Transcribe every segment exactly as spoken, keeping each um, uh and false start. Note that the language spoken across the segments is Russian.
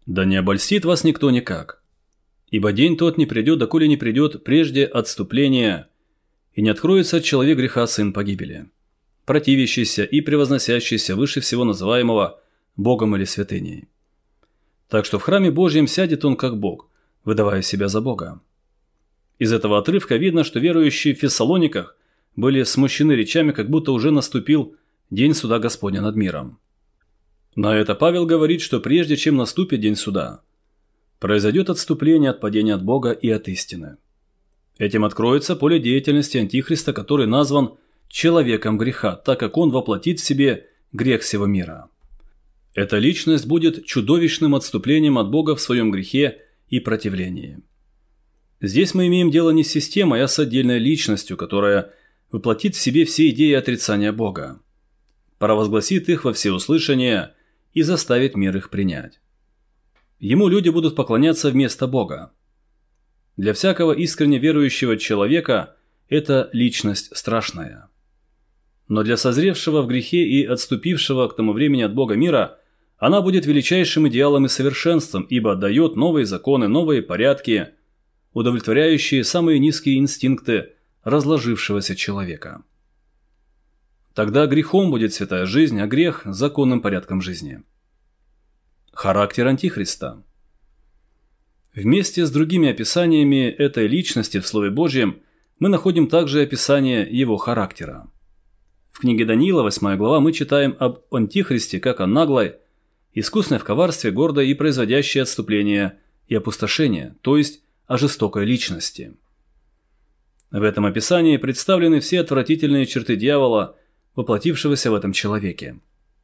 Да не обольстит вас никто никак. Ибо день тот не придет, доколе не придет прежде отступления, и не откроется от человека греха сын погибели, противящийся и превозносящийся выше всего называемого Богом или святыней. Так что в храме Божьем сядет он как Бог, выдавая себя за Бога. Из этого отрывка видно, что верующие в Фессалониках были смущены речами, как будто уже наступил день суда Господня над миром. На это Павел говорит, что прежде чем наступит день суда, произойдет отступление от падения от Бога и от истины. Этим откроется поле деятельности Антихриста, который назван человеком греха, так как он воплотит в себе грех всего мира. Эта личность будет чудовищным отступлением от Бога в своем грехе и противлении. Здесь мы имеем дело не с системой, а с отдельной личностью, которая воплотит в себе все идеи отрицания Бога, провозгласит их во всеуслышание и заставит мир их принять. Ему люди будут поклоняться вместо Бога. Для всякого искренне верующего человека эта личность страшная. Но для созревшего в грехе и отступившего к тому времени от Бога мира она будет величайшим идеалом и совершенством, ибо дает новые законы, новые порядки, удовлетворяющие самые низкие инстинкты разложившегося человека. Тогда грехом будет святая жизнь, а грех – законным порядком жизни. Характер Антихриста. Вместе с другими описаниями этой личности в Слове Божьем мы находим также описание его характера. В книге Даниила, восьмая глава, мы читаем об Антихристе как о наглой, искусной в коварстве, гордой и производящей отступление и опустошение, то есть о жестокой личности. В этом описании представлены все отвратительные черты дьявола, воплотившегося в этом человеке.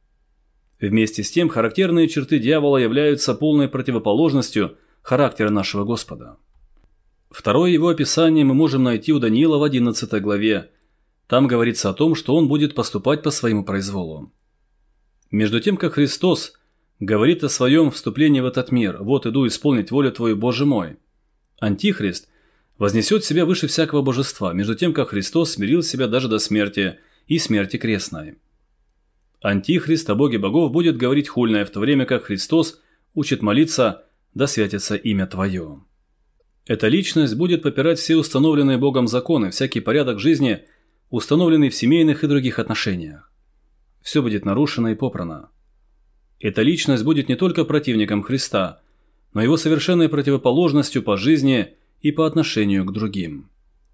Вместе с тем, характерные черты дьявола являются полной противоположностью характера нашего Господа. Второе его описание мы можем найти у Даниила в одиннадцатой главе. Там говорится о том, что он будет поступать по своему произволу. Между тем, как Христос говорит о своем вступлении в этот мир: «Вот иду исполнить волю Твою, Боже мой», Антихрист вознесет себя выше всякого божества, между тем, как Христос смирил себя даже до смерти и смерти крестной. Антихрист о Боге богов будет говорить хульное, в то время как Христос учит молиться: «Да святится имя Твое». Эта личность будет попирать все установленные Богом законы, всякий порядок жизни, установленный в семейных и других отношениях. Все будет нарушено и попрано. Эта личность будет не только противником Христа, но его совершенной противоположностью по жизни и по отношению к другим.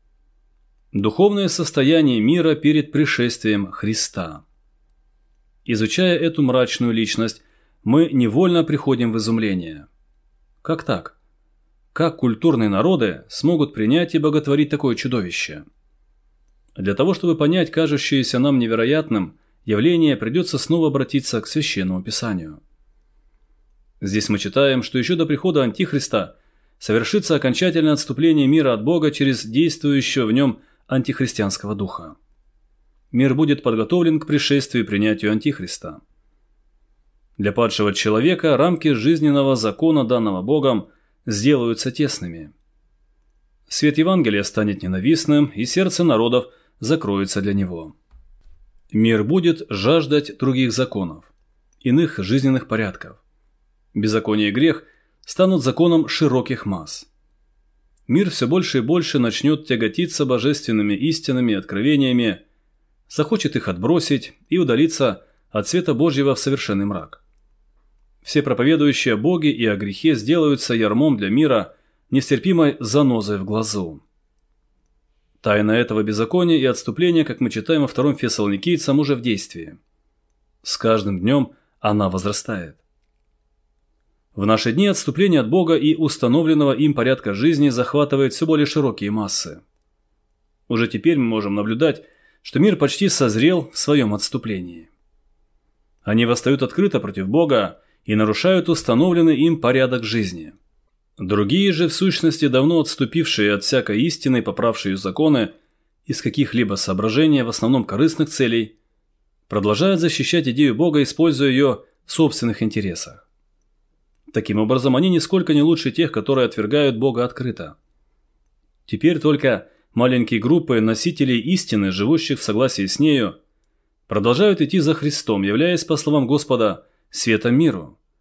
Духовное состояние мира перед пришествием Христа. Изучая эту мрачную личность, мы невольно приходим в изумление. Как так? Как культурные народы смогут принять и боготворить такое чудовище? Для того, чтобы понять кажущееся нам невероятным явление, придется снова обратиться к Священному Писанию. Здесь мы читаем, что еще до прихода Антихриста совершится окончательное отступление мира от Бога через действующего в нем антихристианского духа. Мир будет подготовлен к пришествию и принятию Антихриста. Для падшего человека рамки жизненного закона, данного Богом, сделаются тесными. Свет Евангелия станет ненавистным, и сердце народов закроется для него. Мир будет жаждать других законов, иных жизненных порядков. Беззаконие и грех станут законом широких масс. Мир все больше и больше начнет тяготиться божественными истинами и откровениями, захочет их отбросить и удалиться от света Божьего в совершенный мрак. Все проповедующие о Боге и о грехе сделаются ярмом для мира, нестерпимой занозой в глазу. Тайна этого беззакония и отступления, как мы читаем во втором Фессалоникийцам, уже в действии. С каждым днем она возрастает. В наши дни отступление от Бога и установленного им порядка жизни захватывает все более широкие массы. Уже теперь мы можем наблюдать, что мир почти созрел в своем отступлении. Они восстают открыто против Бога и нарушают установленный им порядок жизни. Другие же, в сущности, давно отступившие от всякой истины и поправшие законы из каких-либо соображений, в основном корыстных целей, продолжают защищать идею Бога, используя ее в собственных интересах. Таким образом, они нисколько не лучше тех, которые отвергают Бога открыто. Теперь только маленькие группы носителей истины, живущих в согласии с нею, продолжают идти за Христом, являясь, по словам Господа, светом миру,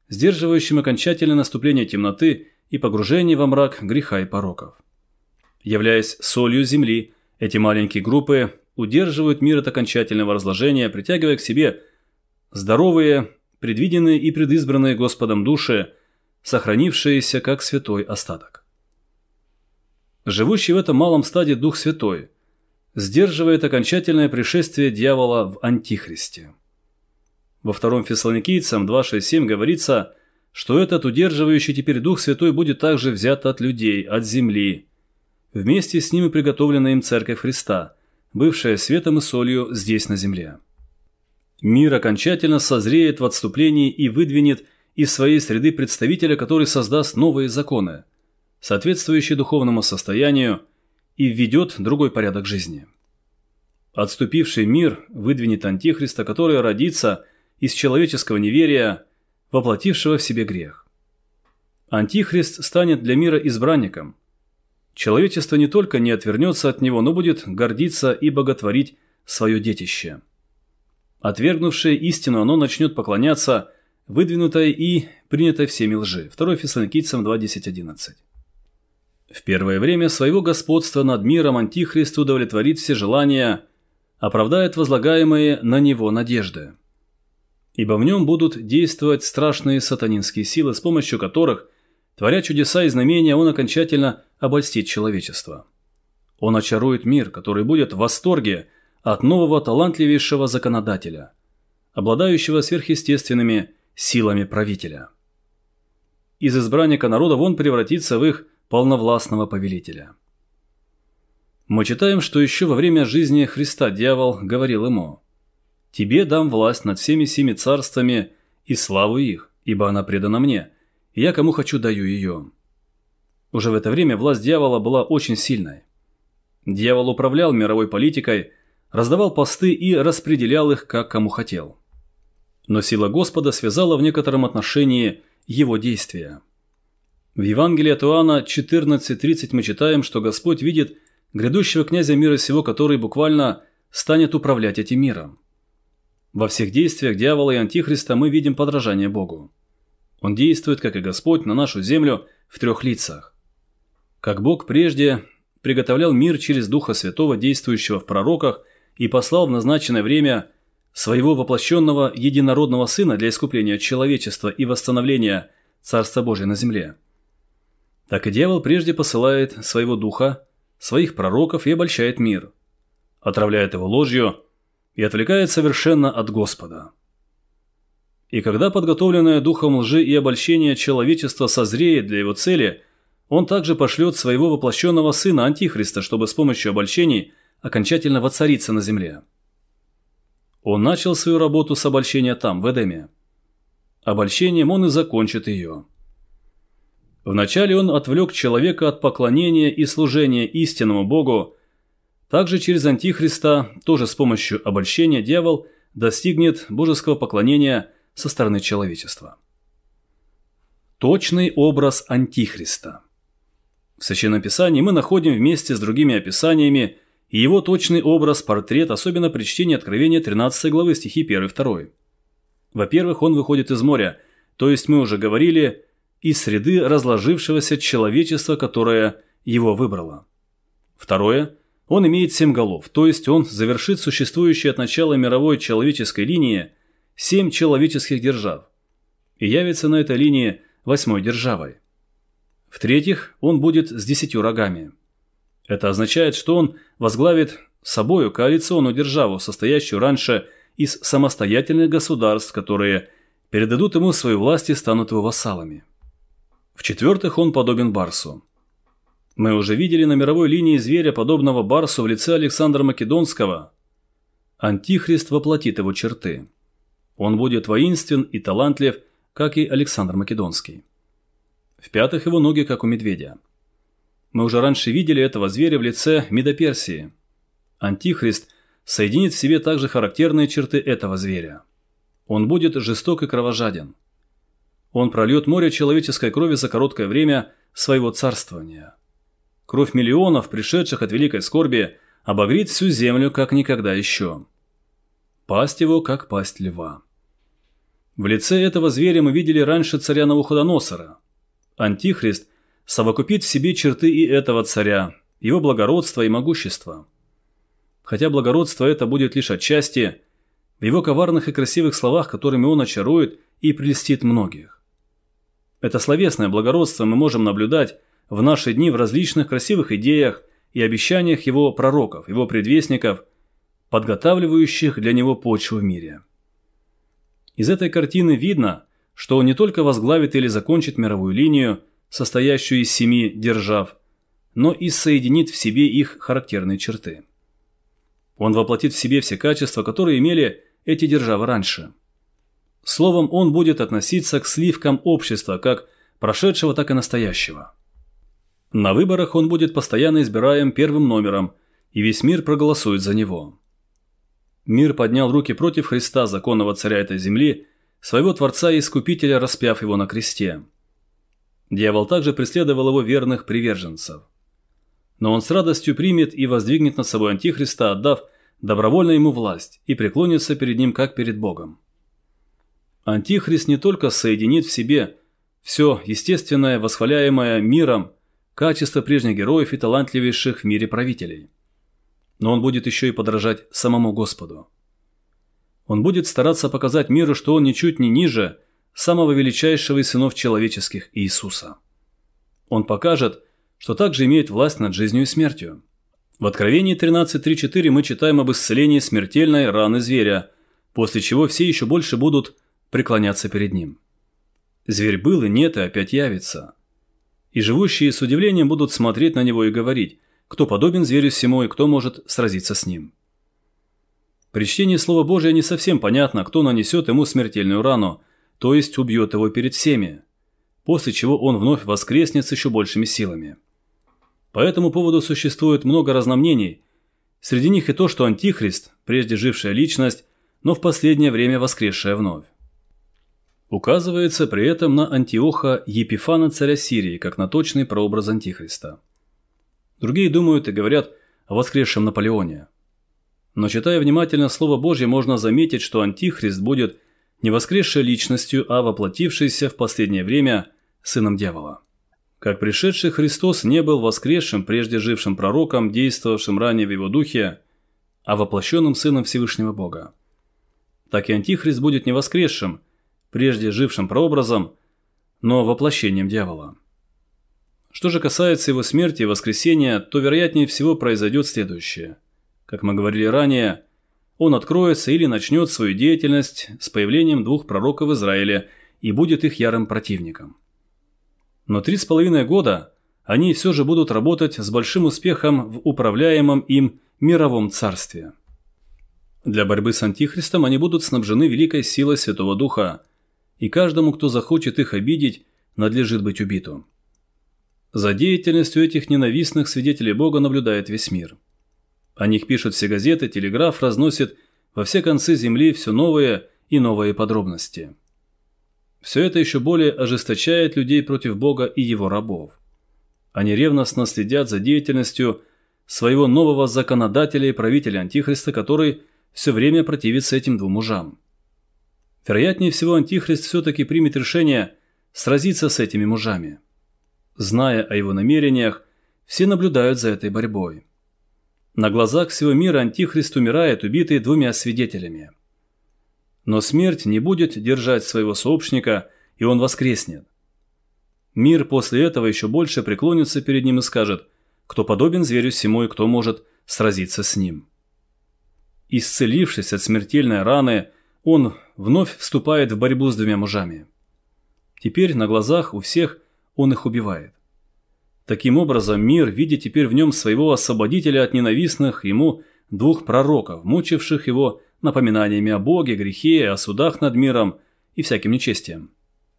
сдерживающим окончательное наступление темноты и погружение во мрак греха и пороков. Являясь солью земли, эти маленькие группы удерживают мир от окончательного разложения, притягивая к себе здоровые, предвиденные и предизбранные Господом души, сохранившиеся как святой остаток. Живущий в этом малом стаде Дух Святой сдерживает окончательное пришествие дьявола в Антихристе. Во втором Фессалоникийцам два шесть семь говорится, что этот удерживающий теперь Дух Святой будет также взят от людей, от земли, вместе с ним и приготовленная им Церковь Христа, бывшая светом и солью здесь на земле. Мир окончательно созреет в отступлении и выдвинет из своей среды представителя, который создаст новые законы, соответствующие духовному состоянию, и введет другой порядок жизни. Отступивший мир выдвинет Антихриста, который родится из человеческого неверия, воплотившего в себе грех. Антихрист станет для мира избранником. Человечество не только не отвернется от него, но будет гордиться и боготворить свое детище. Отвергнувшее истину, оно начнет поклоняться выдвинутой и принятой всеми лжи. второе Фессалоникийцам два десять одиннадцать. В первое время своего господства над миром Антихрист удовлетворит все желания, оправдает возлагаемые на него надежды. Ибо в нем будут действовать страшные сатанинские силы, с помощью которых, творя чудеса и знамения, он окончательно обольстит человечество. Он очарует мир, который будет в восторге от нового талантливейшего законодателя, обладающего сверхъестественными силами правителя. Из избранника народов он превратится в их полновластного повелителя. Мы читаем, что еще во время жизни Христа дьявол говорил ему: «Тебе дам власть над всеми семи царствами и славу их, ибо она предана мне, и я кому хочу даю ее». Уже в это время власть дьявола была очень сильной. Дьявол управлял мировой политикой, раздавал посты и распределял их, как кому хотел. Но сила Господа связала в некотором отношении его действия. В Евангелии от Иоанна четырнадцать тридцать мы читаем, что Господь видит грядущего князя мира сего, который буквально станет управлять этим миром. Во всех действиях дьявола и Антихриста мы видим подражание Богу. Он действует, как и Господь, на нашу землю в трех лицах. Как Бог прежде приготовлял мир через Духа Святого, действующего в пророках, и послал в назначенное время своего воплощенного единородного Сына для искупления человечества и восстановления Царства Божия на земле, так и дьявол прежде посылает своего духа, своих пророков и обольщает мир, отравляет его ложью и отвлекает совершенно от Господа. И когда подготовленное духом лжи и обольщения человечество созреет для его цели, он также пошлет своего воплощенного сына Антихриста, чтобы с помощью обольщений окончательно воцариться на земле. Он начал свою работу с обольщения там, в Эдеме. Обольщением он и закончит ее. Вначале он отвлек человека от поклонения и служения истинному Богу. Также через Антихриста, тоже с помощью обольщения, дьявол достигнет божеского поклонения со стороны человечества. Точный образ Антихриста. В Священном Писании мы находим вместе с другими описаниями и его точный образ, портрет, особенно при чтении Откровения тринадцатой главы, стихи первый-второй. Во-первых, он выходит из моря, то есть мы уже говорили, из среды разложившегося человечества, которое его выбрало. Второе, он имеет семь голов, то есть он завершит существующие от начала мировой человеческой линии семь человеческих держав и явится на этой линии восьмой державой. В-третьих, он будет с десятью рогами. Это означает, что он возглавит собою коалиционную державу, состоящую раньше из самостоятельных государств, которые передадут ему свою власть и станут его вассалами. В-четвертых, он подобен барсу. Мы уже видели на мировой линии зверя, подобного барсу в лице Александра Македонского. Антихрист воплотит его черты. Он будет воинствен и талантлив, как и Александр Македонский. В-пятых, его ноги, как у медведя. Мы уже раньше видели этого зверя в лице Медоперсии. Антихрист соединит в себе также характерные черты этого зверя. Он будет жесток и кровожаден. Он прольет море человеческой крови за короткое время своего царствования. Кровь миллионов, пришедших от великой скорби, обогрит всю землю, как никогда еще. Пасть его, как пасть льва. В лице этого зверя мы видели раньше царя Навуходоносора. Антихрист совокупит в себе черты и этого царя, его благородство и могущество. Хотя благородство это будет лишь отчасти, в его коварных и красивых словах, которыми он очарует и прельстит многих. Это словесное благородство мы можем наблюдать в наши дни в различных красивых идеях и обещаниях его пророков, его предвестников, подготавливающих для него почву в мире. Из этой картины видно, что он не только возглавит или закончит мировую линию, состоящую из семи держав, но и соединит в себе их характерные черты. Он воплотит в себе все качества, которые имели эти державы раньше. Словом, он будет относиться к сливкам общества, как прошедшего, так и настоящего. На выборах он будет постоянно избираем первым номером, и весь мир проголосует за него. Мир поднял руки против Христа, законного царя этой земли, своего Творца и Искупителя, распяв его на кресте. Дьявол также преследовал его верных приверженцев. Но он с радостью примет и воздвигнет над собой Антихриста, отдав добровольно ему власть, и преклонится перед ним, как перед Богом. Антихрист не только соединит в себе все естественное, восхваляемое миром, качество прежних героев и талантливейших в мире правителей, но он будет еще и подражать самому Господу. Он будет стараться показать миру, что он ничуть не ниже самого величайшего из сынов человеческих Иисуса. Он покажет, что также имеет власть над жизнью и смертью. В Откровении тринадцать три четыре мы читаем об исцелении смертельной раны зверя, после чего все еще больше будут преклоняться перед ним. Зверь был и нет, и опять явится. И живущие с удивлением будут смотреть на него и говорить, кто подобен зверю сему и кто может сразиться с ним. При чтении Слова Божия не совсем понятно, кто нанесет ему смертельную рану, то есть убьет его перед всеми, после чего он вновь воскреснет с еще большими силами. По этому поводу существует много разномнений, среди них и то, что Антихрист, прежде жившая личность, но в последнее время воскресшая вновь. Указывается при этом на Антиоха Епифана, царя Сирии, как на точный прообраз Антихриста. Другие думают и говорят о воскресшем Наполеоне. Но читая внимательно Слово Божье, можно заметить, что Антихрист будет не воскресшей личностью, а воплотившейся в последнее время сыном дьявола. Как пришедший Христос не был воскресшим, прежде жившим пророком, действовавшим ранее в его духе, а воплощенным сыном Всевышнего Бога, так и Антихрист будет не воскресшим, прежде жившим прообразом, но воплощением дьявола. Что же касается его смерти и воскресения, то вероятнее всего произойдет следующее. Как мы говорили ранее, он откроется или начнет свою деятельность с появлением двух пророков Израиля и будет их ярым противником. Но три с половиной года они все же будут работать с большим успехом в управляемом им мировом царстве. Для борьбы с Антихристом они будут снабжены великой силой Святого Духа, и каждому, кто захочет их обидеть, надлежит быть убитым. За деятельностью этих ненавистных свидетелей Бога наблюдает весь мир. О них пишут все газеты, телеграф разносит во все концы земли все новые и новые подробности. Все это еще более ожесточает людей против Бога и его рабов. Они ревностно следят за деятельностью своего нового законодателя и правителя Антихриста, который все время противится этим двум мужам. Вероятнее всего, Антихрист все-таки примет решение сразиться с этими мужами. Зная о его намерениях, все наблюдают за этой борьбой. На глазах всего мира Антихрист умирает, убитый двумя свидетелями. Но смерть не будет держать своего сообщника, и он воскреснет. Мир после этого еще больше преклонится перед ним и скажет, кто подобен зверю сему и кто может сразиться с ним. Исцелившись от смертельной раны, он вновь вступает в борьбу с двумя мужами. Теперь на глазах у всех он их убивает. Таким образом, мир видит теперь в нем своего освободителя от ненавистных ему двух пророков, мучивших его напоминаниями о Боге, грехе, о судах над миром и всяким нечестием.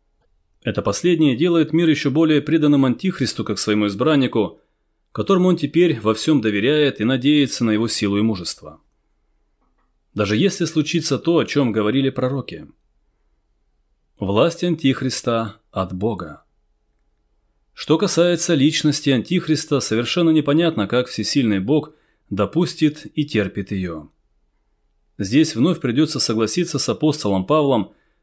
Это последнее делает мир еще более преданным Антихристу как своему избраннику, которому он теперь во всем доверяет и надеется на его силу и мужество. Даже если случится то, о чем говорили пророки. Власть Антихриста от Бога. Что касается личности Антихриста, совершенно непонятно, как всесильный Бог допустит и терпит ее. Здесь вновь придется согласиться с апостолом Павлом,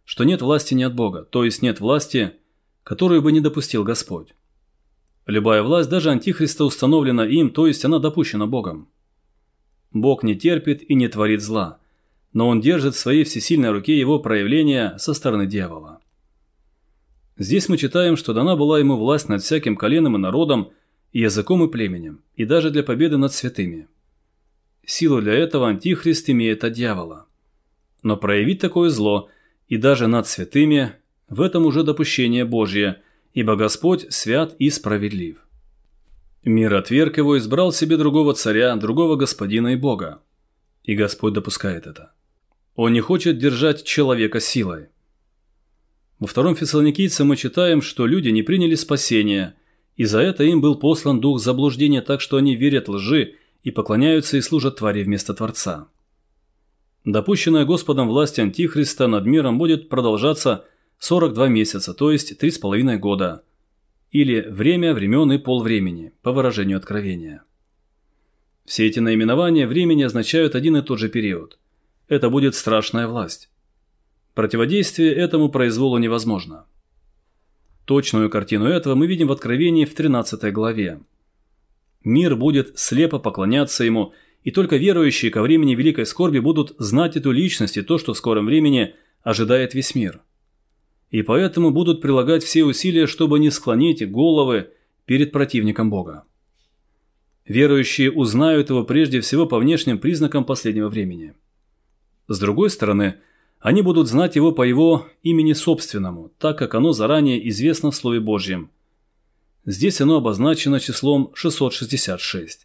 что нет власти не от Бога, то есть нет власти, которую бы не допустил Господь. Любая власть, даже Антихриста, установлена им, то есть она допущена Богом. Бог не терпит и не творит зла, но Он держит в своей всесильной руке его проявления со стороны дьявола. Здесь мы читаем, что дана была ему власть над всяким коленом и народом, и языком и племенем, и даже для победы над святыми. Силу для этого Антихрист имеет от дьявола. Но проявить такое зло и даже над святыми – в этом уже допущение Божье, ибо Господь свят и справедлив. Мир отверг его и избрал себе другого царя, другого господина и Бога. И Господь допускает это. Он не хочет держать человека силой. Во втором Фессалоникийцам мы читаем, что люди не приняли спасения, и за это им был послан дух заблуждения, так что они верят лжи и поклоняются и служат твари вместо Творца. Допущенная Господом власть Антихриста над миром будет продолжаться сорок два месяца, то есть три с половиной года, или время, времен и полвремени, по выражению Откровения. Все эти наименования времени означают один и тот же период. Это будет страшная власть. Противодействие этому произволу невозможно. Точную картину этого мы видим в Откровении в тринадцатой главе. Мир будет слепо поклоняться ему, и только верующие ко времени великой скорби будут знать эту личность и то, что в скором времени ожидает весь мир. И поэтому будут прилагать все усилия, чтобы не склонить головы перед противником Бога. Верующие узнают его прежде всего по внешним признакам последнего времени. С другой стороны, они будут знать его по его имени собственному, так как оно заранее известно в Слове Божьем. Здесь оно обозначено числом шестьсот шестьдесят шесть.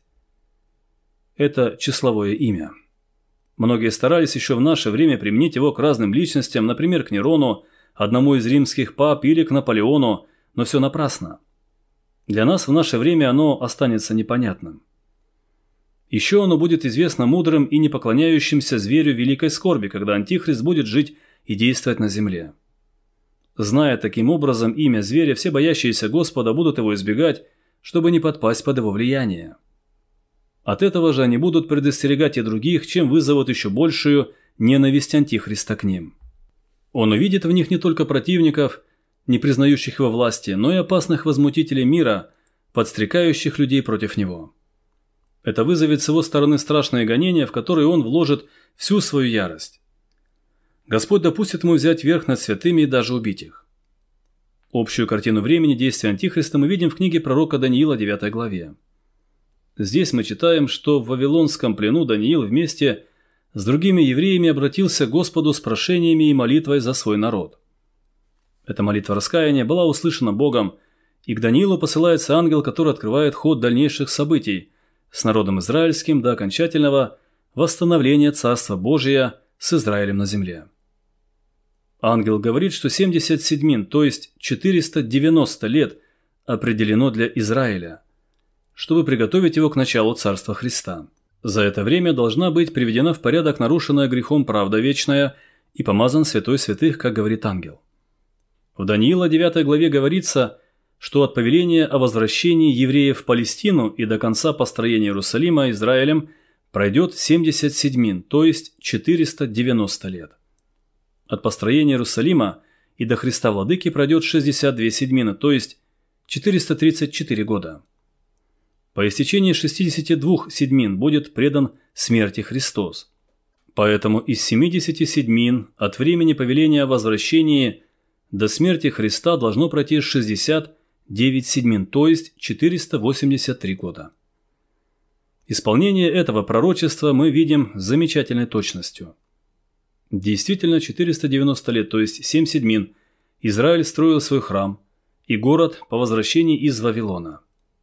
Это числовое имя. Многие старались еще в наше время применить его к разным личностям, например, к Нерону, одному из римских пап или к Наполеону, но все напрасно. Для нас в наше время оно останется непонятным. Еще оно будет известно мудрым и не поклоняющимся зверю великой скорби, когда Антихрист будет жить и действовать на земле. Зная таким образом имя зверя, все боящиеся Господа будут его избегать, чтобы не подпасть под его влияние. От этого же они будут предостерегать и других, чем вызовут еще большую ненависть Антихриста к ним. Он увидит в них не только противников, не признающих его власти, но и опасных возмутителей мира, подстрекающих людей против него. Это вызовет с его стороны страшные гонения, в которые он вложит всю свою ярость. Господь допустит ему взять верх над святыми и даже убить их. Общую картину времени действия Антихриста мы видим в книге пророка Даниила, девятой главе. Здесь мы читаем, что в Вавилонском плену Даниил вместе с другими евреями обратился к Господу с прошениями и молитвой за свой народ. Эта молитва раскаяния была услышана Богом, и к Даниилу посылается ангел, который открывает ход дальнейших событий с народом израильским до окончательного восстановления Царства Божия с Израилем на земле. Ангел говорит, что семьдесят седьмин, то есть четыреста девяносто лет, определено для Израиля, чтобы приготовить его к началу Царства Христа. За это время должна быть приведена в порядок нарушенная грехом правда вечная и помазан святой святых, как говорит ангел. В Даниила девятой главе говорится, что от повеления о возвращении евреев в Палестину и до конца построения Иерусалима Израилем пройдет семьдесят седьмин, то есть четыреста девяносто лет. От построения Иерусалима и до Христа Владыки пройдет шестьдесят две седьмины, то есть четыреста тридцать четыре года. По истечении шестидесяти двух седьмин будет предан смерти Христос. Поэтому из семидесяти седьмин от времени повеления о возвращении до смерти Христа должно пройти шестьдесят девять седьмин, то есть четыреста восемьдесят три года. Исполнение этого пророчества мы видим с замечательной точностью. Действительно, четыреста девяносто лет, то есть семь седьмин, Израиль строил свой храм и город по возвращении из Вавилона.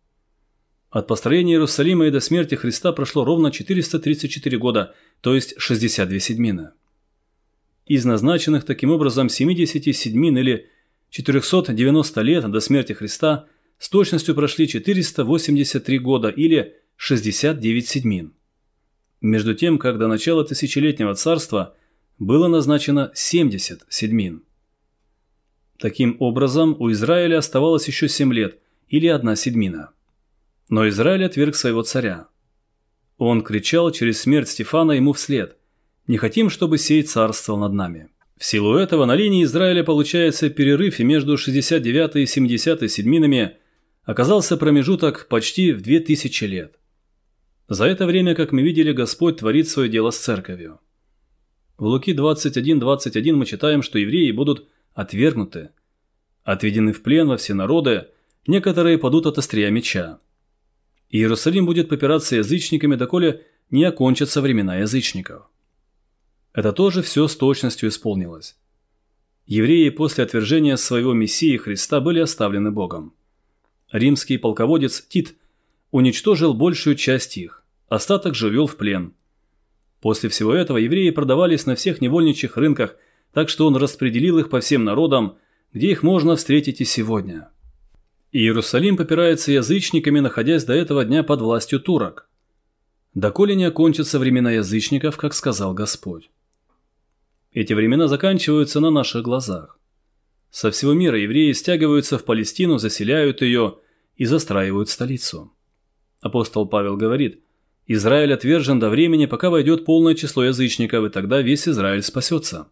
От построения Иерусалима и до смерти Христа прошло ровно четыреста тридцать четыре года, то есть шестьдесят две седьмины. Из назначенных таким образом семидесяти седьмин или четырехсот девяноста лет до смерти Христа с точностью прошли четыреста восемьдесят три года или шестьдесят девять седьмин. Между тем, как до начала тысячелетнего царства было назначено семьдесят седьмин. Таким образом, у Израиля оставалось еще семь лет или одна седьмина. Но Израиль отверг своего царя. Он кричал через смерть Стефана ему вслед: «Не хотим, чтобы сей царствовал над нами». В силу этого на линии Израиля получается перерыв, и между шестьдесят девятой и семидесятой седьминами оказался промежуток почти в две тысячи лет. За это время, как мы видели, Господь творит свое дело с церковью. В Луки двадцать один двадцать один мы читаем, что евреи будут отвергнуты, отведены в плен во все народы, некоторые падут от острия меча. Иерусалим будет попираться язычниками, доколе не окончатся времена язычников. Это тоже все с точностью исполнилось. Евреи после отвержения своего Мессии Христа были оставлены Богом. Римский полководец Тит уничтожил большую часть их, остаток же увел в плен. После всего этого евреи продавались на всех невольничьих рынках, так что он распределил их по всем народам, где их можно встретить и сегодня. Иерусалим попирается язычниками, находясь до этого дня под властью турок. Доколе не окончатся времена язычников, как сказал Господь. Эти времена заканчиваются на наших глазах. Со всего мира евреи стягиваются в Палестину, заселяют ее и застраивают столицу. Апостол Павел говорит: «Израиль отвержен до времени, пока войдет полное число язычников, и тогда весь Израиль спасется».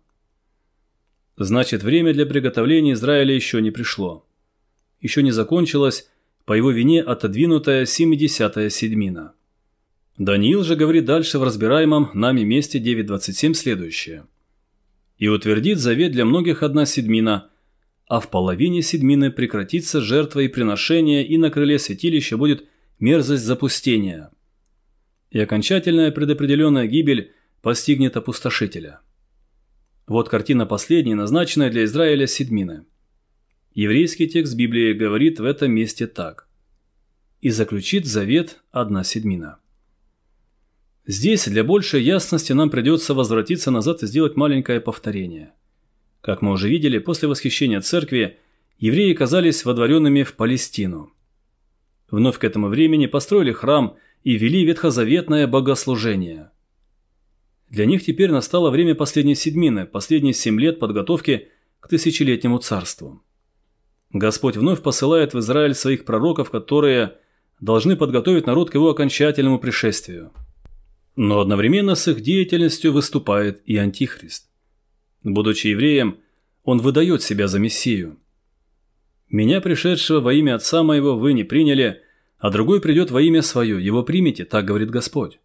Значит, время для приготовления Израиля еще не пришло. Еще не закончилась по его вине отодвинутая семидесятая седьмина. Даниил же говорит дальше в разбираемом нами месте девять двадцать семь следующее. «И утвердит завет для многих одна седьмина, а в половине седьмины прекратится жертва и приношение, и на крыле святилища будет мерзость запустения. И окончательная предопределенная гибель постигнет опустошителя». Вот картина последней, назначенная для Израиля седьмины. Еврейский текст Библии говорит в этом месте так: «И заключит завет одна седьмина». Здесь для большей ясности нам придется возвратиться назад и сделать маленькое повторение. Как мы уже видели, после восхищения церкви евреи оказались водворенными в Палестину. Вновь к этому времени построили храм и вели ветхозаветное богослужение. Для них теперь настало время последней седьмины, последние семь лет подготовки к тысячелетнему царству. Господь вновь посылает в Израиль своих пророков, которые должны подготовить народ к его окончательному пришествию. Но одновременно с их деятельностью выступает и Антихрист. Будучи евреем, он выдает себя за Мессию. «Меня, пришедшего во имя Отца моего, вы не приняли, а другой придет во имя свое, его примите», так говорит Господь.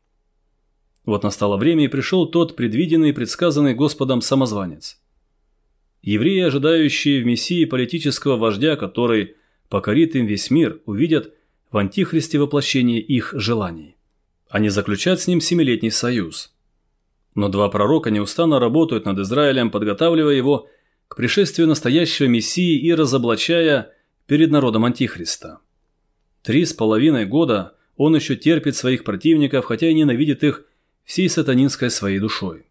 Вот настало время, и пришел тот предвиденный и предсказанный Господом самозванец. Евреи, ожидающие в Мессии политического вождя, который покорит им весь мир, увидят в Антихристе воплощение их желаний. Они заключат с ним семилетний союз. Но два пророка неустанно работают над Израилем, подготавливая его к пришествию настоящего Мессии и разоблачая перед народом Антихриста. Три с половиной года он еще терпит своих противников, хотя и ненавидит их всей сатанинской своей душой.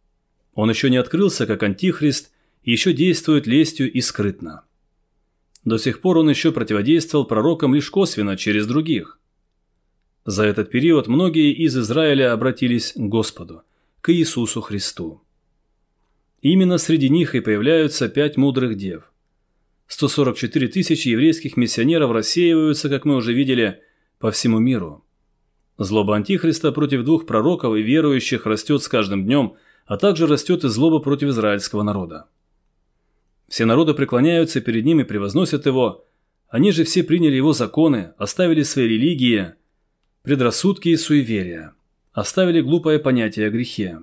Он еще не открылся как Антихрист и еще действует лестью и скрытно. До сих пор он еще противодействовал пророкам лишь косвенно, через других. За этот период многие из Израиля обратились к Господу, к Иисусу Христу. Именно среди них и появляются пять мудрых дев. сто сорок четыре тысячи еврейских миссионеров рассеиваются, как мы уже видели, по всему миру. Злоба Антихриста против двух пророков и верующих растет с каждым днем, а также растет и злоба против израильского народа. Все народы преклоняются перед ним и превозносят его, они же все приняли его законы, оставили свои религии, предрассудки и суеверия, оставили глупое понятие о грехе.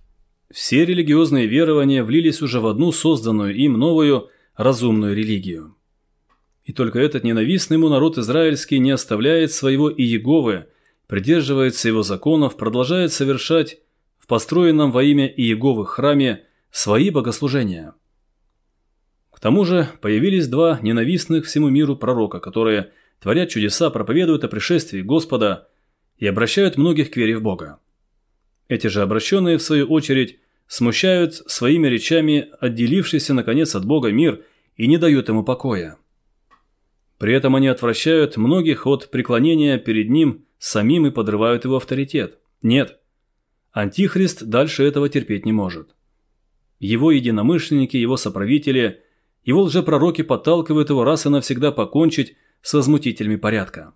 Все религиозные верования влились уже в одну созданную им новую разумную религию. И только этот ненавистный ему народ израильский не оставляет своего Иеговы, придерживается его законов, продолжает совершать в построенном во имя Иеговы храме свои богослужения. К тому же появились два ненавистных всему миру пророка, которые творят чудеса, проповедуют о пришествии Господа и обращают многих к вере в Бога. Эти же обращенные, в свою очередь, смущают своими речами отделившийся, наконец, от Бога мир и не дают ему покоя. При этом они отвращают многих от преклонения перед ним самим и подрывают его авторитет. Нет, Антихрист дальше этого терпеть не может. Его единомышленники, его соправители, его лжепророки подталкивают его раз и навсегда покончить с возмутителями порядка.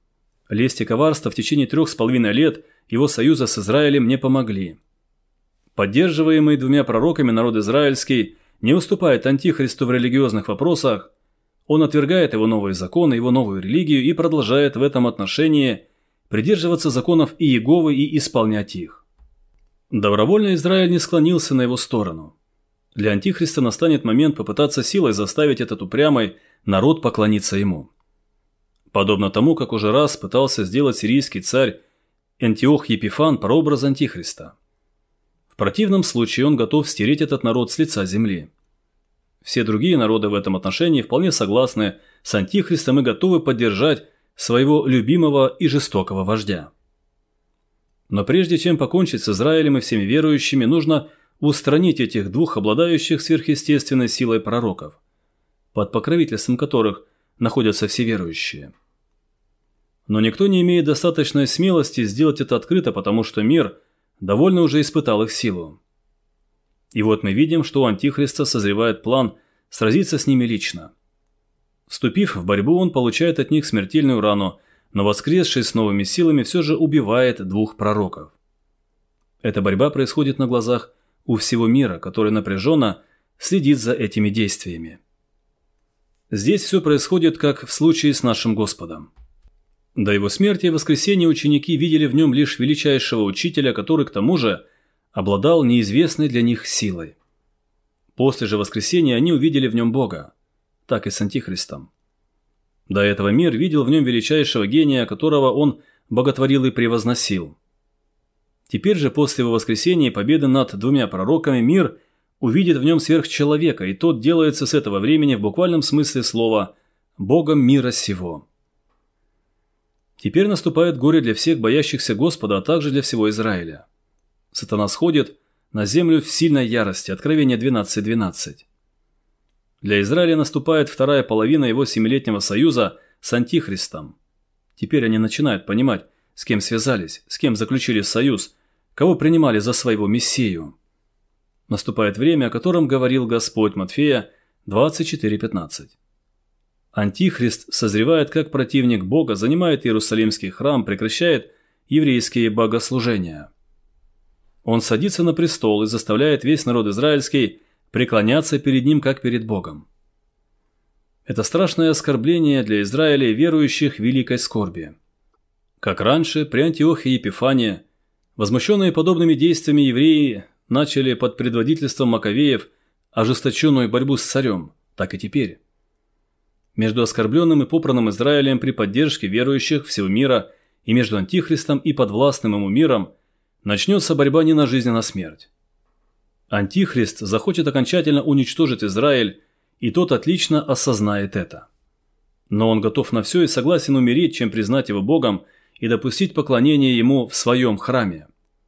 Лесть и коварство в течение трех с половиной лет его союза с Израилем не помогли. Поддерживаемый двумя пророками народ израильский не уступает Антихристу в религиозных вопросах, он отвергает его новые законы, его новую религию и продолжает в этом отношении придерживаться законов Иеговы и исполнять их. Добровольно Израиль не склонился на его сторону. Для Антихриста настанет момент попытаться силой заставить этот упрямый народ поклониться ему. Подобно тому, как уже раз пытался сделать сирийский царь Антиох Епифан прообраз Антихриста. В противном случае он готов стереть этот народ с лица земли. Все другие народы в этом отношении вполне согласны с Антихристом и готовы поддержать своего любимого и жестокого вождя. Но прежде чем покончить с Израилем и всеми верующими, нужно устранить этих двух обладающих сверхъестественной силой пророков, под покровительством которых находятся все верующие. Но никто не имеет достаточной смелости сделать это открыто, потому что мир довольно уже испытал их силу. И вот мы видим, что у Антихриста созревает план сразиться с ними лично. Вступив в борьбу, он получает от них смертельную рану, но воскресший с новыми силами все же убивает двух пророков. Эта борьба происходит на глазах у всего мира, который напряженно следит за этими действиями. Здесь все происходит, как в случае с нашим Господом. До его смерти и воскресения ученики видели в нем лишь величайшего учителя, который, к тому же, обладал неизвестной для них силой. После же воскресения они увидели в нем Бога, так и с Антихристом. До этого мир видел в нем величайшего гения, которого он боготворил и превозносил. Теперь же после его воскресения и победы над двумя пророками мир увидит в нем сверхчеловека, и тот делается с этого времени в буквальном смысле слова «Богом мира сего». Теперь наступает горе для всех боящихся Господа, а также для всего Израиля. Сатана сходит на землю в сильной ярости. Откровение двенадцать двенадцать. Для Израиля наступает вторая половина его семилетнего союза с Антихристом. Теперь они начинают понимать, с кем связались, с кем заключили союз, кого принимали за своего Мессию. Наступает время, о котором говорил Господь. Матфея двадцать четыре пятнадцать. Антихрист созревает как противник Бога, занимает Иерусалимский храм, прекращает еврейские богослужения. Он садится на престол и заставляет весь народ израильский преклоняться перед ним, как перед Богом. Это страшное оскорбление для Израиля и верующих великой скорби. Как раньше, при Антиохе Епифане, возмущенные подобными действиями евреи начали под предводительством Маковеев ожесточенную борьбу с царем, так и теперь. Между оскорбленным и попранным Израилем при поддержке верующих всего мира и между Антихристом и подвластным ему миром начнется борьба не на жизнь, а на смерть. Антихрист захочет окончательно уничтожить Израиль, и тот отлично осознает это. Но он готов на все и согласен умереть, чем признать его Богом и допустить поклонение ему в своем храме.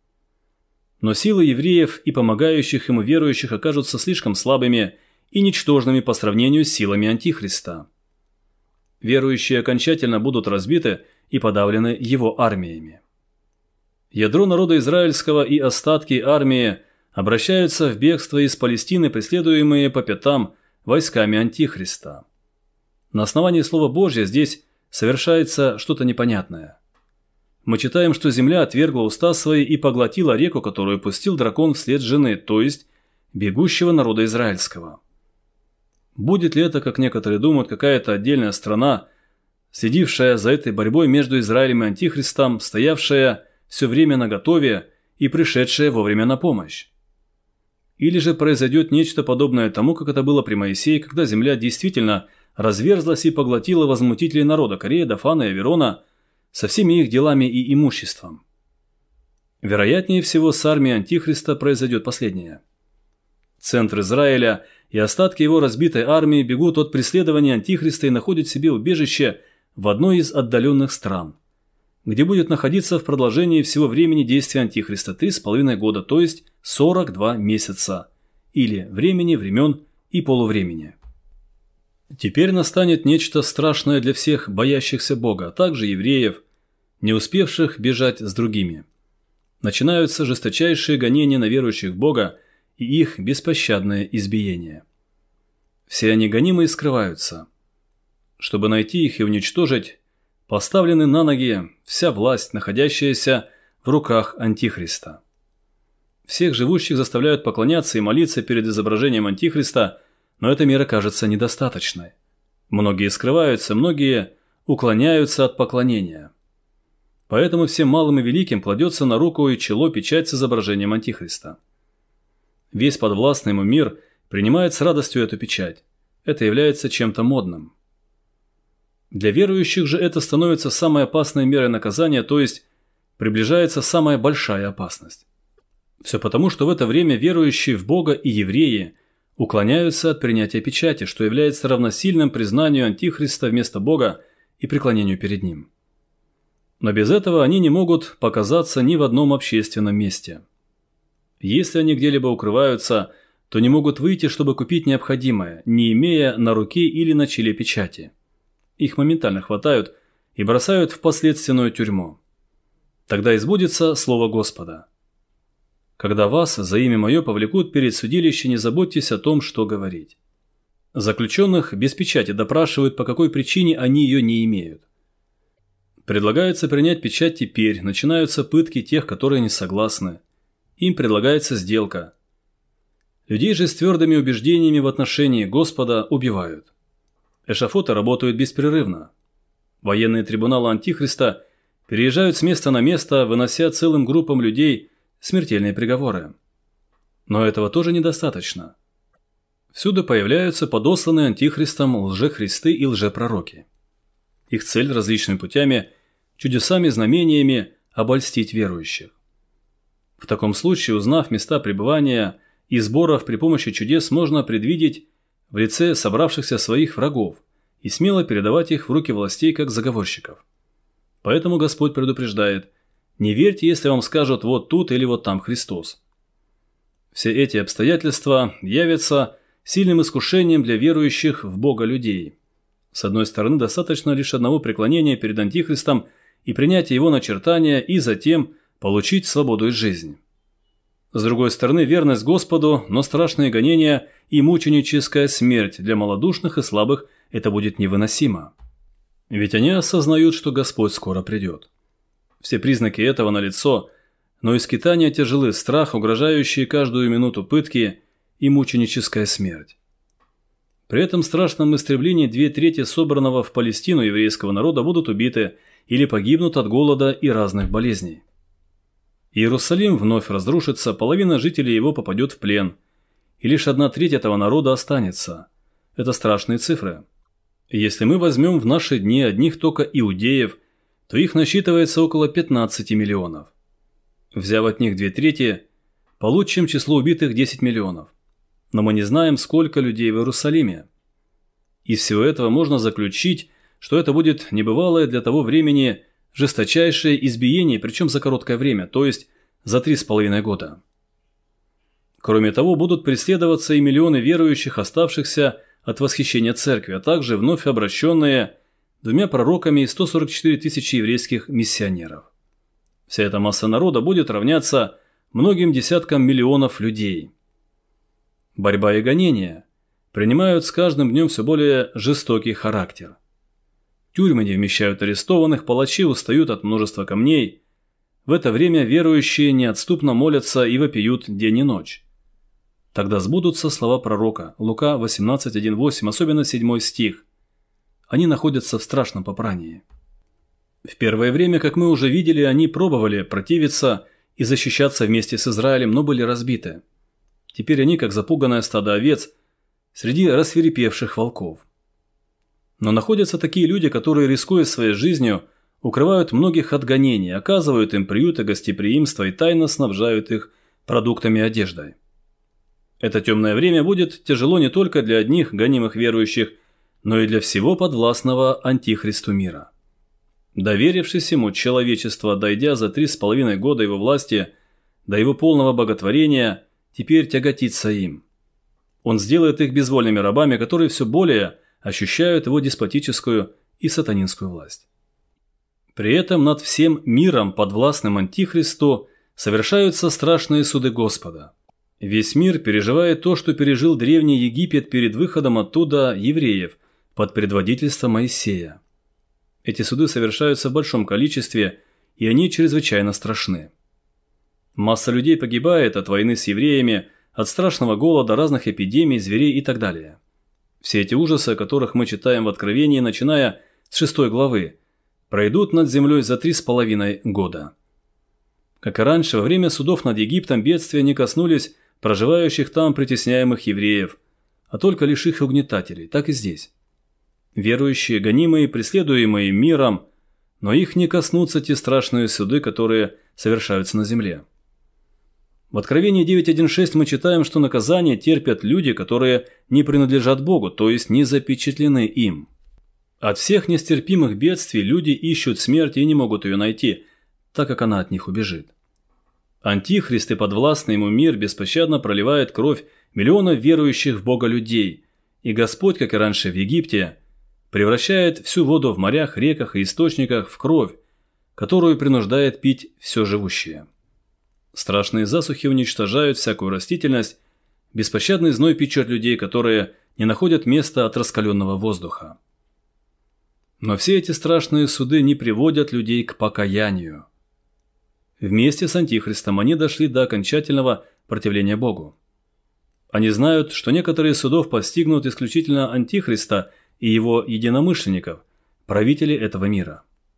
Но силы евреев и помогающих ему верующих окажутся слишком слабыми и ничтожными по сравнению с силами Антихриста. Верующие окончательно будут разбиты и подавлены его армиями. Ядро народа израильского и остатки армии обращаются в бегство из Палестины, преследуемые по пятам войсками Антихриста. На основании Слова Божьего здесь совершается что-то непонятное. Мы читаем, что земля отвергла уста свои и поглотила реку, которую пустил дракон вслед жены, то есть бегущего народа израильского. Будет ли это, как некоторые думают, какая-то отдельная страна, следившая за этой борьбой между Израилем и Антихристом, стоявшая все время наготове и пришедшая вовремя на помощь? Или же произойдет нечто подобное тому, как это было при Моисее, когда земля действительно разверзлась и поглотила возмутителей народа Корея, Дафана и Аверона со всеми их делами и имуществом? Вероятнее всего, с армией Антихриста произойдет последнее. Центр Израиля и остатки его разбитой армии бегут от преследования Антихриста и находят себе убежище в одной из отдаленных стран, где будет находиться в продолжении всего времени действия Антихриста три с половиной года, то есть сорок два месяца, или времени, времен и полувремени. Теперь настанет нечто страшное для всех боящихся Бога, а также евреев, не успевших бежать с другими. Начинаются жесточайшие гонения на верующих в Бога и их беспощадное избиение. Все они гонимы и скрываются. Чтобы найти их и уничтожить, поставлены на ноги вся власть, находящаяся в руках Антихриста. Всех живущих заставляют поклоняться и молиться перед изображением Антихриста, но эта мера кажется недостаточной. Многие скрываются, многие уклоняются от поклонения. Поэтому всем малым и великим кладется на руку и чело печать с изображением Антихриста. Весь подвластный ему мир принимает с радостью эту печать. Это является чем-то модным. Для верующих же это становится самой опасной мерой наказания, то есть приближается самая большая опасность. Все потому, что в это время верующие в Бога и евреи уклоняются от принятия печати, что является равносильным признанию Антихриста вместо Бога и преклонению перед Ним. Но без этого они не могут показаться ни в одном общественном месте. Если они где-либо укрываются, то не могут выйти, чтобы купить необходимое, не имея на руке или на челе печати. Их моментально хватают и бросают в последственную тюрьму. Тогда избудется слово Господа. Когда вас за имя мое повлекут перед судилище, не заботьтесь о том, что говорить. Заключенных без печати допрашивают, по какой причине они ее не имеют. Предлагается принять печать теперь, начинаются пытки тех, которые не согласны. Им предлагается сделка. Людей же с твердыми убеждениями в отношении Господа убивают. Эшафоты работают беспрерывно. Военные трибуналы Антихриста переезжают с места на место, вынося целым группам людей смертельные приговоры. Но этого тоже недостаточно. Всюду появляются подосланные Антихристом лжехристы и лжепророки. Их цель различными путями, чудесами, знамениями обольстить верующих. В таком случае, узнав места пребывания и сборов при помощи чудес, можно предвидеть в лице собравшихся своих врагов и смело передавать их в руки властей как заговорщиков. Поэтому Господь предупреждает: не верьте, если вам скажут вот тут или вот там Христос. Все эти обстоятельства явятся сильным искушением для верующих в Бога людей. С одной стороны, достаточно лишь одного преклонения перед Антихристом и принятия его начертания, и затем получить свободу из жизни. С другой стороны, верность Господу, но страшные гонения и мученическая смерть для малодушных и слабых – это будет невыносимо. Ведь они осознают, что Господь скоро придет. Все признаки этого налицо, но и скитания тяжелы, страх, угрожающий каждую минуту пытки и мученическая смерть. При этом страшном истреблении две трети собранного в Палестину еврейского народа будут убиты или погибнут от голода и разных болезней. Иерусалим вновь разрушится, половина жителей его попадет в плен, и лишь одна треть этого народа останется. Это страшные цифры. Если мы возьмем в наши дни одних только иудеев, то их насчитывается около пятнадцати миллионов. Взяв от них две трети, получим число убитых десять миллионов. Но мы не знаем, сколько людей в Иерусалиме. Из всего этого можно заключить, что это будет небывалое для того времени жесточайшее избиение, причем за короткое время, то есть за три с половиной года. Кроме того, будут преследоваться и миллионы верующих, оставшихся от восхищения церкви, а также вновь обращенные двумя пророками и сто сорок четыре тысячи еврейских миссионеров. Вся эта масса народа будет равняться многим десяткам миллионов людей. Борьба и гонения принимают с каждым днем все более жестокий характер. Тюрьмы не вмещают арестованных, палачи устают от множества камней. В это время верующие неотступно молятся и вопиют день и ночь. Тогда сбудутся слова пророка, Лука восемнадцать, один, восемь, особенно седьмой стих. Они находятся в страшном попрании. В первое время, как мы уже видели, они пробовали противиться и защищаться вместе с Израилем, но были разбиты. Теперь они, как запуганное стадо овец, среди рассвирепевших волков. Но находятся такие люди, которые, рискуя своей жизнью, укрывают многих от гонений, оказывают им приют и гостеприимство и тайно снабжают их продуктами и одеждой. Это темное время будет тяжело не только для одних гонимых верующих, но и для всего подвластного Антихристу мира. Доверившись ему, человечество, дойдя за три с половиной года его власти до его полного боготворения, теперь тяготится им. Он сделает их безвольными рабами, которые все более ощущают его деспотическую и сатанинскую власть. При этом над всем миром, подвластным Антихристу, совершаются страшные суды Господа. Весь мир переживает то, что пережил Древний Египет перед выходом оттуда евреев под предводительством Моисея. Эти суды совершаются в большом количестве, и они чрезвычайно страшны. Масса людей погибает от войны с евреями, от страшного голода, разных эпидемий, зверей и так далее. Все эти ужасы, о которых мы читаем в Откровении, начиная с шестой главы, пройдут над землей за три с половиной года. Как и раньше, во время судов над Египтом бедствия не коснулись проживающих там притесняемых евреев, а только лишь их угнетателей, так и здесь. Верующие, гонимые, преследуемые миром, но их не коснутся те страшные суды, которые совершаются на земле. В Откровении девять один шесть мы читаем, что наказание терпят люди, которые не принадлежат Богу, то есть не запечатлены им. От всех нестерпимых бедствий люди ищут смерти и не могут ее найти, так как она от них убежит. Антихрист и подвластный ему мир беспощадно проливает кровь миллионов верующих в Бога людей, и Господь, как и раньше в Египте, превращает всю воду в морях, реках и источниках в кровь, которую принуждает пить все живущее. Страшные засухи уничтожают всякую растительность, беспощадный зной печет людей, которые не находят места от раскаленного воздуха. Но все эти страшные суды не приводят людей к покаянию. Вместе с Антихристом они дошли до окончательного противления Богу. Они знают, что некоторые судов постигнут исключительно Антихриста и его единомышленников, правителей этого мира.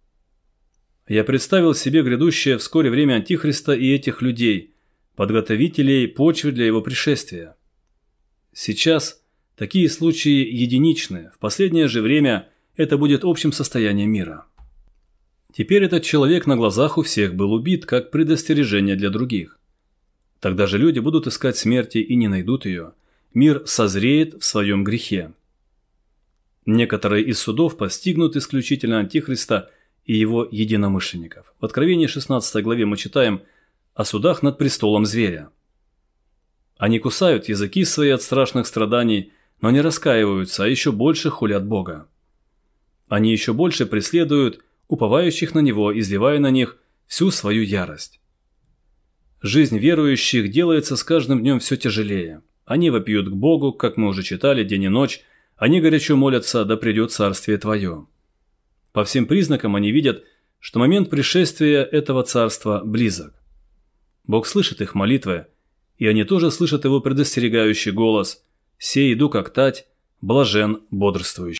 Я представил себе грядущее вскоре время Антихриста и этих людей, подготовителей почвы для его пришествия. Сейчас такие случаи единичны, в последнее же время это будет общим состоянием мира. Теперь этот человек на глазах у всех был убит, как предостережение для других. Тогда же люди будут искать смерти и не найдут ее. Мир созреет в своем грехе. Некоторые из судов постигнут исключительно Антихриста и его единомышленников. В Откровении шестнадцатой главе мы читаем о судах над престолом зверя. Они кусают языки свои от страшных страданий, но не раскаиваются, а еще больше хулят Бога. Они еще больше преследуют уповающих на Него, изливая на них всю свою ярость. Жизнь верующих делается с каждым днем все тяжелее. Они вопиют к Богу, как мы уже читали, день и ночь. Они горячо молятся: да придет царствие Твое. По всем признакам они видят, что момент пришествия этого царства близок. Бог слышит их молитвы, и они тоже слышат Его предостерегающий голос: «Сей иду, как тать, блажен бодрствующий».